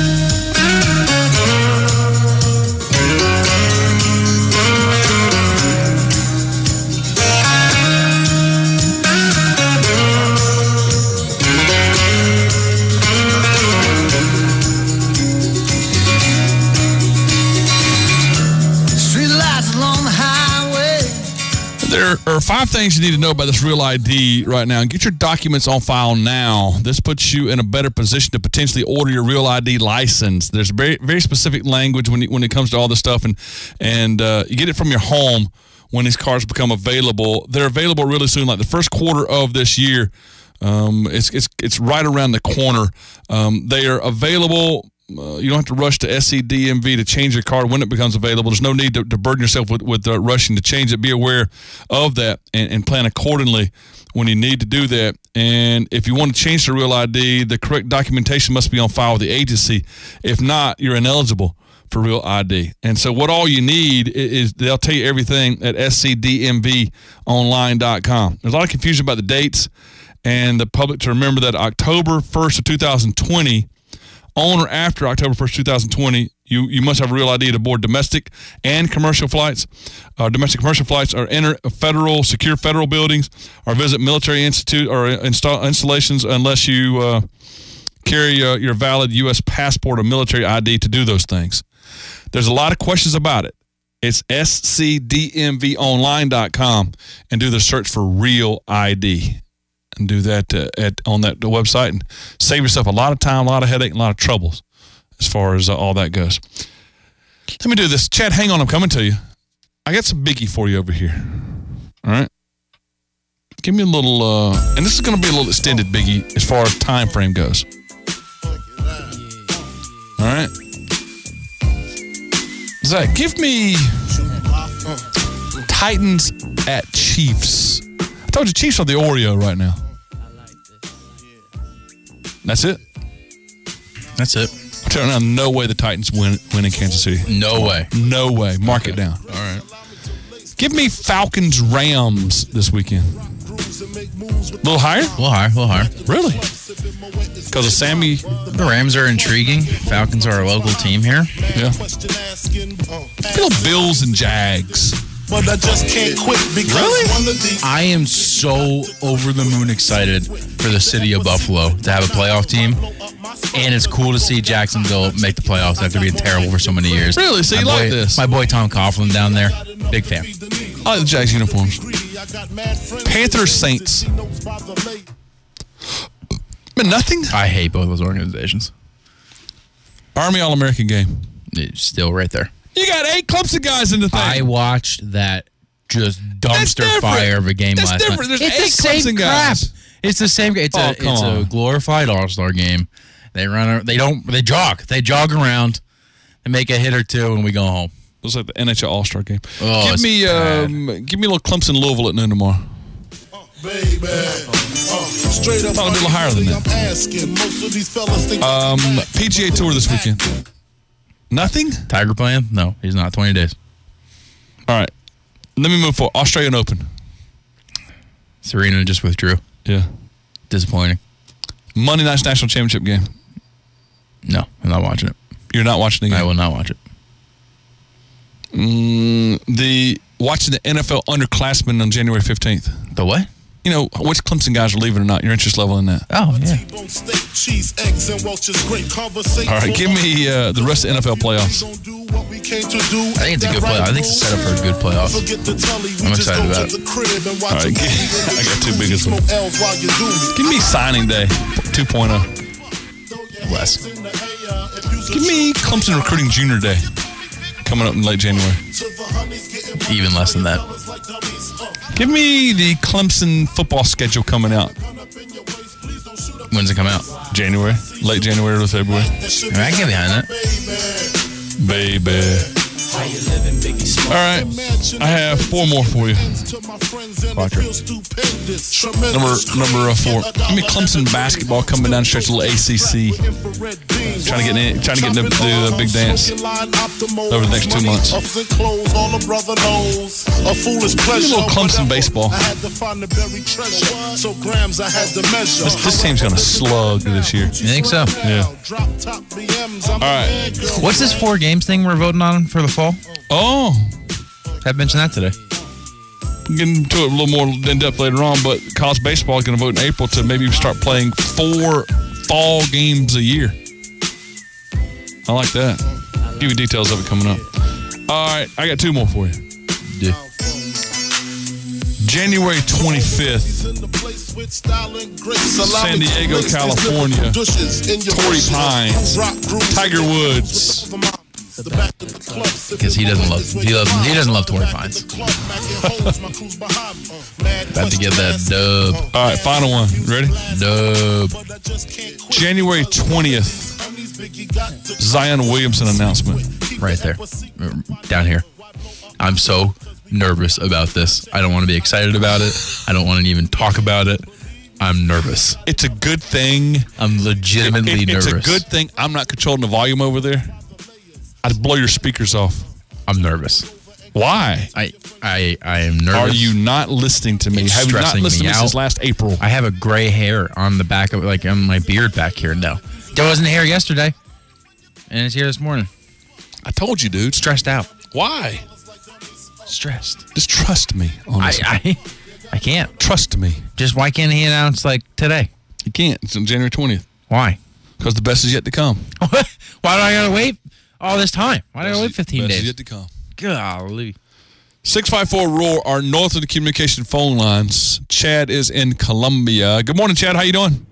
There are five things you need to know about this Real I D right now. Get your documents on file now. This puts you in a better position to potentially order your Real I D license. There's very very specific language when it, when it comes to all this stuff, and and uh, you get it from your home when these cards become available. They're available really soon, like the first quarter of this year. Um, it's it's it's right around the corner. Um, they are available. Uh, you don't have to rush to S C D M V to change your card when it becomes available. There's no need to, to burden yourself with, with uh, rushing to change it. Be aware of that and, and plan accordingly when you need to do that. And if you want to change the Real I D, the correct documentation must be on file with the agency. If not, you're ineligible for Real I D. And so what all you need is, is they'll tell you everything at S C D M V online dot com. There's a lot of confusion about the dates, and the public to remember that October first of two thousand twenty, on or after October first, two thousand twenty, You you must have a real I D to board domestic and commercial flights. Uh, domestic commercial flights or enter federal, secure federal buildings or visit military institute or install installations unless you uh, carry uh, your valid U S passport or military I D to do those things. There's a lot of questions about it. It's S C D M V online dot com and do the search for real I D. And do that uh, at on that the website and save yourself a lot of time, a lot of headache, and a lot of troubles as far as uh, all that goes. Let me do this. Chad, hang on. I'm coming to you. I got some biggie for you over here. All right? Give me a little, uh, and this is going to be a little extended biggie as far as time frame goes. All right? Zach, give me Titans at Chiefs. I told you Chiefs are the Oreo right now. That's it? That's it. I'm telling you now, no way the Titans win, win in Kansas City. No way. No way. Mark it down. All right. Give me Falcons Rams this weekend. A little higher? A little higher. A little higher. Really? Because of Sammy. The Rams are intriguing. Falcons are a local team here. Yeah. Little Bills and Jags. But I just can't quit because really? one of these. I am so over the moon excited for the city of Buffalo to have a playoff team. And it's cool to see Jacksonville make the playoffs after being terrible for so many years. Really? So my you boy, like this? My boy Tom Coughlin down there. Big fan. I like the Jags uniforms. Panthers Saints. But nothing? I hate both those organizations. Army All-American game. It's still right there. You got eight Clemson guys in the thing. I watched that just dumpster fire of a game That's last different. night. There's it's eight the same Clemson crap. guys. It's the same. It's Oh, a come it's on. a glorified All-Star game. They run. They don't. They jog. They jog around. They make a hit or two, and we go home. It was like the N H L All-Star game. Oh, give it's me, um, give me a little Clemson Louisville at noon tomorrow. Baby, uh, straight up, Thought I'd do a little higher than that. I'm asking. Most of these fellas think Um, P G A Tour this weekend. Nothing? Tiger playing? No, he's not. twenty days. All right. Let me move forward. Australian Open. Serena just withdrew. Yeah. Disappointing. Monday night's national championship game. No, I'm not watching it. You're not watching the game? I will not watch it. Mm, the watching the N F L underclassmen on January fifteenth. The what? You know, which Clemson guys are leaving or not. Your interest level in that. Oh, yeah. cheese, eggs, and Welch's great conversation. All right, give me uh, the rest of the N F L playoffs. I think it's a good playoff. I think it's a setup for a good playoff. I'm excited about it. All right, give, I got two biggest ones. Give me signing day two point oh. Less. Give me Clemson recruiting junior day coming up in late January. Even less than that. Give me the Clemson football schedule coming out. When's it come out? January. Late January to February. I mean, I can get behind that. Baby. All right. I have four more for you. Quattro. Number number uh, four. Give me Clemson basketball coming down the stretch, a little A C C. Trying to get in, trying to get into the big dance over the next two months. Give me a little Clemson baseball. This, this team's going to slug this year. You think so? Yeah. All right. What's this four games thing we're voting on for the fall? Oh. I mentioned that today. We'll get into it a little more in depth later on, but college baseball is going to vote in April to maybe start playing four fall games a year. I like that. Give you details of it coming up. All right, I got two more for you. Yeah. January twenty-fifth, San Diego, California. Torrey Pines, Tiger Woods. Because he doesn't love he doesn't he doesn't love Torrey Pines. About to get that dub. All right, final one. Ready? Dub. January twentieth, Zion Williamson announcement. Right there, down here. I'm so nervous about this. I don't want to be excited about it. I don't want to even talk about it. I'm nervous. It's a good thing. I'm legitimately it, it, nervous. It's a good thing I'm not controlling the volume over there. I'd blow your speakers off. I'm nervous. Why? I I I am nervous. Are you not listening to me? It's Have you not stressing listened me to me out. since last April? I have a gray hair on the back of like on my beard back here now. There wasn't hair yesterday, and it's here this morning. I told you, dude. Stressed out. Why? Stressed. Just trust me on this. I, I, I can't. Trust me. Just why can't he announce, like, today? He can't. It's on January twentieth. Why? Because the best is yet to come. Why do I got to wait all this time? Why do I got to wait fifteen best days? Is yet to come. Golly. six five four roar, our Northern Communication phone lines. Chad is in Columbia. Good morning, Chad. How you doing?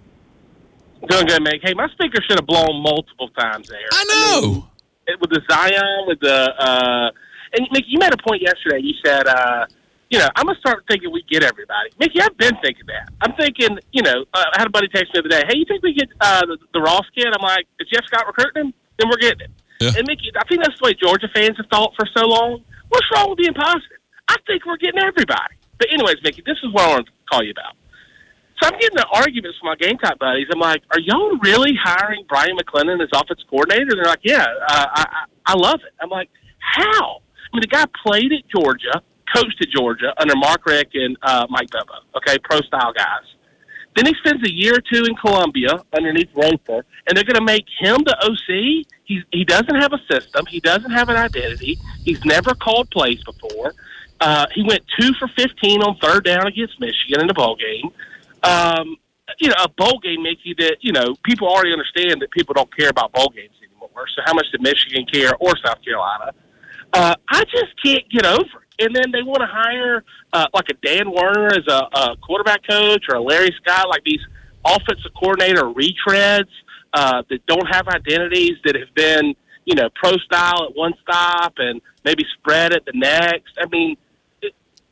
Doing good, Mick. Hey, my speaker should have blown multiple times there. I know. I mean, it, with the Zion, with the uh, and Mickey, you made a point yesterday. You said, uh, you know, I'm gonna start thinking we get everybody. Mickey, I've been thinking that. I'm thinking, you know, uh, I had a buddy text me the other day. Hey, you think we get uh, the, the Ross kid? I'm like, is Jeff Scott recruiting him? Then we're getting it. Yeah. And Mickey, I think that's the way Georgia fans have thought for so long. What's wrong with being positive? I think we're getting everybody. But anyways, Mickey, this is what I want to call you about. So I'm getting the arguments from my game type buddies. I'm like, are y'all really hiring Brian McClendon as offensive coordinator? And they're like, yeah, uh, I, I, I love it. I'm like, how? I mean, the guy played at Georgia, coached at Georgia under Mark Richt and uh, Mike Bobo, okay, pro-style guys. Then he spends a year or two in Columbia underneath Roper, and they're going to make him the O C? He's, he doesn't have a system. He doesn't have an identity. He's never called plays before. Uh, he went two for fifteen on third down against Michigan in the bowl game. Um, you know, a bowl game, Mickey, that, you know, people already understand that people don't care about bowl games anymore. So how much did Michigan care or South Carolina? Uh, I just can't get over it. And then they want to hire uh, like a Dan Werner as a, a quarterback coach or a Larry Scott, like these offensive coordinator retreads uh, that don't have identities, that have been, you know, pro style at one stop and maybe spread at the next. I mean, it,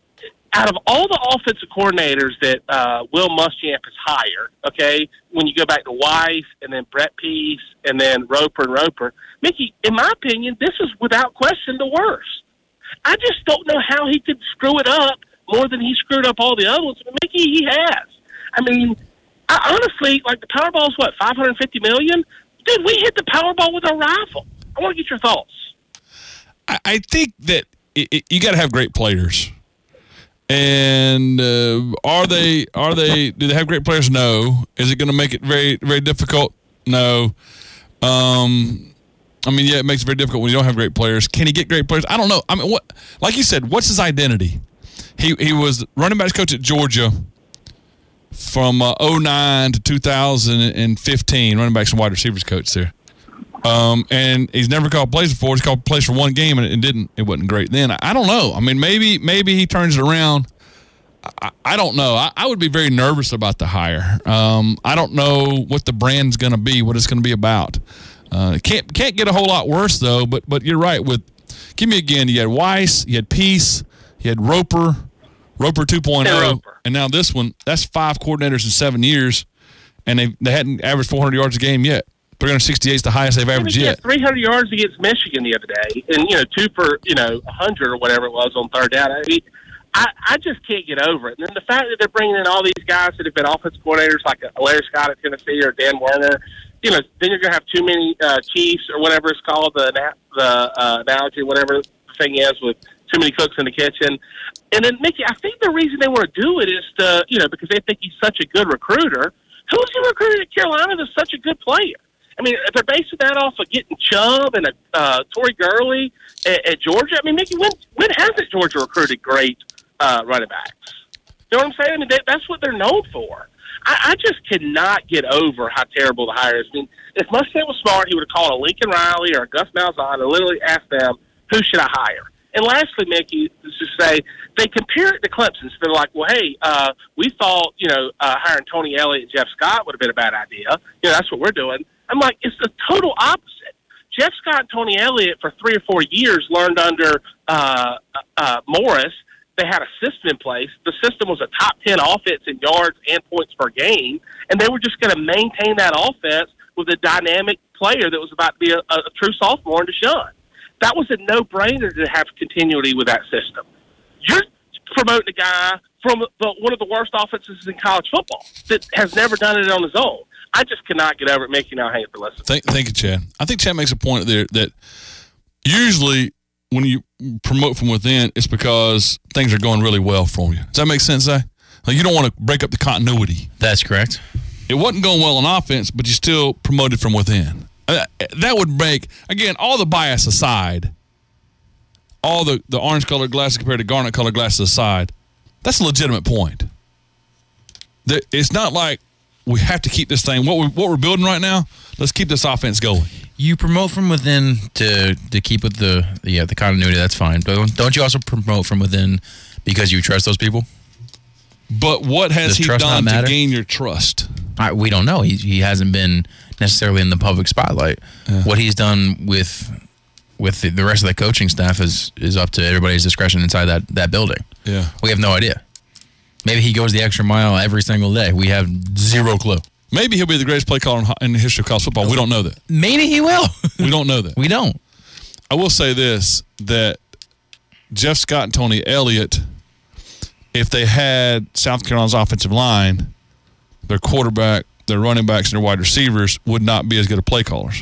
out of all the offensive coordinators that uh, Will Muschamp has hired, okay, when you go back to Weiss and then Brett Peace and then Roper and Roper, Mickey, in my opinion, this is without question the worst. I just don't know how he could screw it up more than he screwed up all the other ones. But Mickey, he has. I mean, I, honestly, like the Powerball is what, five hundred fifty million dollars? Dude, we hit the Powerball with a rifle. I want to get your thoughts. I, I think that it, it, you got to have great players. And uh, are they? Are they? Do they have great players? No. Is it going to make it very, very difficult? No. Um, I mean, yeah, it makes it very difficult when you don't have great players. Can he get great players? I don't know. I mean, what? Like you said, what's his identity? He he was running backs coach at Georgia from uh, oh nine to two thousand fifteen. Running backs and wide receivers coach there. Um, and he's never called plays before. He's called plays for one game, and it didn't. It wasn't great then. I don't know. I mean, maybe maybe he turns it around. I, I don't know. I, I would be very nervous about the hire. Um, I don't know what the brand's going to be, what it's going to be about. Uh, can't can't get a whole lot worse though. But but you're right. With give me again. You had Weiss, you had Peace, you had Roper, Roper two point oh, and, and now this one. That's five coordinators in seven years, and they they hadn't averaged four hundred yards a game yet. three hundred sixty-eight is the highest they've averaged yet. three hundred yards against Michigan the other day, and you know two for you know one hundred or whatever it was on third down. I mean, I, I just can't get over it. And then the fact that they're bringing in all these guys that have been offensive coordinators, like a Larry Scott at Tennessee or Dan Werner, you know, then you're going to have too many uh, Chiefs or whatever it's called, the the uh, analogy, whatever the thing is, with too many cooks in the kitchen. And then, Mickey, I think the reason they want to do it is to, you know, because they think he's such a good recruiter. Who's he recruited at Carolina that's such a good player? I mean, if they're basing that off of getting Chubb and a uh, Tory Gurley at, at Georgia, I mean, Mickey, when when hasn't Georgia recruited great uh, running backs? You know what I'm saying? I mean, they, that's what they're known for. I, I just cannot get over how terrible the hire is. I mean, if Muschamp was smart, he would have called a Lincoln Riley or a Gus Malzahn and literally asked them, who should I hire? And lastly, Mickey, is to say, they compare it to Clemson. So they're like, well, hey, uh, we thought, you know, uh, hiring Tony Elliott and Jeff Scott would have been a bad idea. You know, that's what we're doing. I'm like, it's the total opposite. Jeff Scott and Tony Elliott for three or four years learned under uh, uh, Morris. They had a system in place. The system was a top ten offense in yards and points per game, and they were just going to maintain that offense with a dynamic player that was about to be a, a true sophomore in Deshaun. That was a no-brainer to have continuity with that system. You're promoting a guy from the, one of the worst offenses in college football that has never done it on his own. I just cannot get over it, making now hang it for listen. Thank, thank you, Chad. I think Chad makes a point there that usually when you promote from within, it's because things are going really well for you. Does that make sense, eh? Like you don't want to break up the continuity. That's correct. It wasn't going well on offense, but you still promoted from within. Uh, that would make, again, all the bias aside, all the, the orange-colored glasses compared to garnet-colored glasses aside, that's a legitimate point. The, it's not like we have to keep this thing. What we're, what we're building right now, let's keep this offense going. You promote from within to to keep with the yeah the continuity. That's fine. But don't you also promote from within because you trust those people? But what has Does he trust done not to matter? gain your trust? I, we don't know. He he hasn't been necessarily in the public spotlight. Yeah. What he's done with with the, the rest of the coaching staff is is up to everybody's discretion inside that, that building. Yeah, we have no idea. Maybe he goes the extra mile every single day. We have zero clue. Maybe he'll be the greatest play caller in, in the history of college football. We don't know that. Maybe he will. We don't know that. We don't. I will say this, that Jeff Scott and Tony Elliott, if they had South Carolina's offensive line, their quarterback, their running backs, and their wide receivers would not be as good of play callers.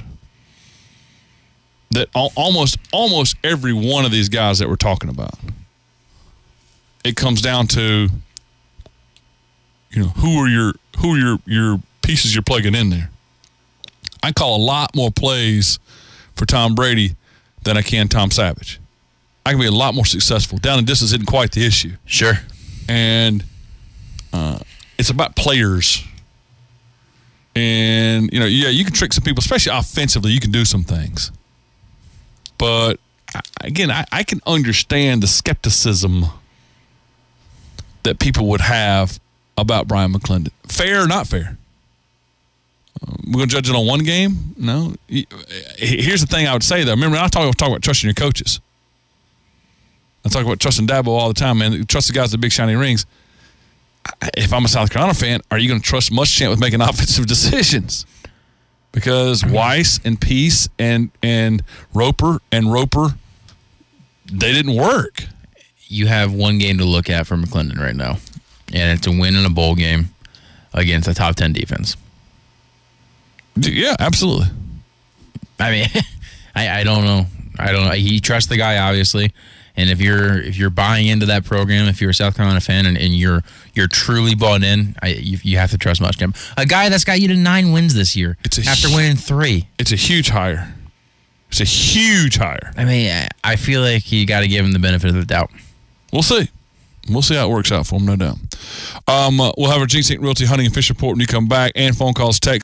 That al- almost almost every one of these guys that we're talking about, it comes down to, you know, who are your who are your your pieces you're plugging in there. I call a lot more plays for Tom Brady than I can Tom Savage. I can be a lot more successful. Down and distance isn't quite the issue. Sure. And uh, it's about players. And, you know, yeah, you can trick some people, especially offensively. You can do some things. But, again, I, I can understand the skepticism that people would have about Brian McClendon. Fair or not fair? Uh, we're going to judge it on one game? No. Here's the thing I would say, though. Remember, I talk, talk about trusting your coaches. I talk about trusting Dabo all the time, man. Trust the guys with the big shiny rings. If I'm a South Carolina fan, are you going to trust Muschamp with making offensive decisions? Because Weiss and Peace and and Roper and Roper, they didn't work. You have one game to look at for McClendon right now, and it's a win in a bowl game against a top ten defense. Yeah, absolutely. I mean, I, I don't know. I don't know. He trusts the guy, obviously. And if you're if you're buying into that program, if you're a South Carolina fan and, and you're you're truly bought in, I, you, you have to trust Muschamp. A guy that's got you to nine wins this year it's a after hu- winning three. It's a huge hire. It's a huge hire. I mean, I, I feel like you got to give him the benefit of the doubt. We'll see. We'll see how it works out for him, no doubt. Um, uh, we'll have our G Sync Realty Hunting and Fish Report when you come back, and phone calls, text.